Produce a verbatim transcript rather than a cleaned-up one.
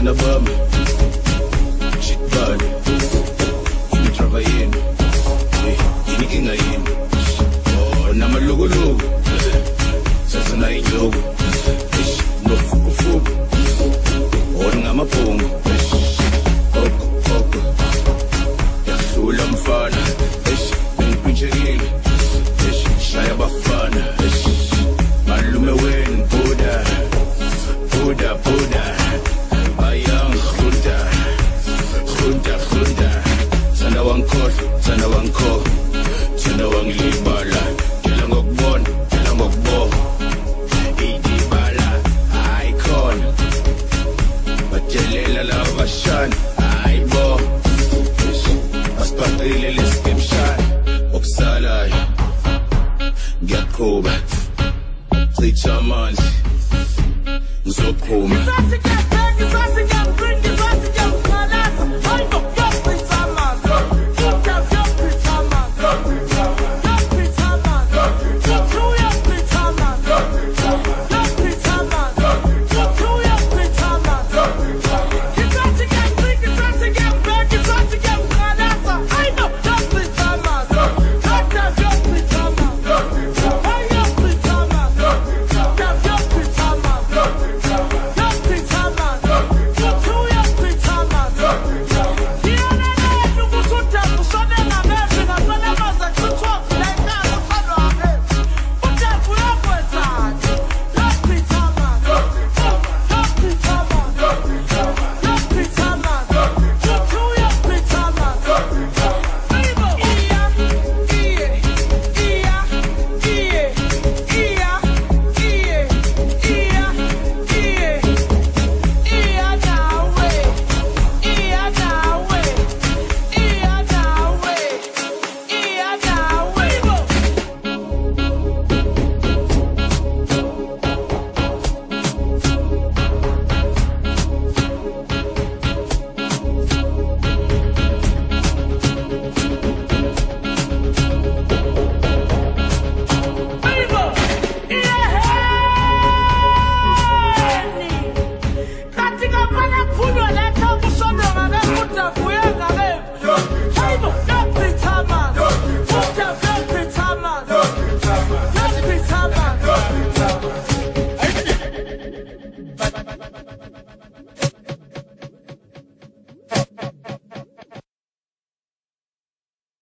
bafana bami shit bad ini trava yini ini kinga yini oh namalugulugu sasa na inyoko no fuku fuku oh ngamaphungu oko oko yahlula mfana ngipinchekile shaya bafana malume wenu buda buda buda ayang khunda khunda khunda sana wankhohlwa sana wankhohlwa sana wangilibala phela ngokubona phela ngokubona idibala icon bathelela laba bashana ayibo asiphathile lesikemshana okusalayo ngiyaqhuba cisha amanzi ngizophuma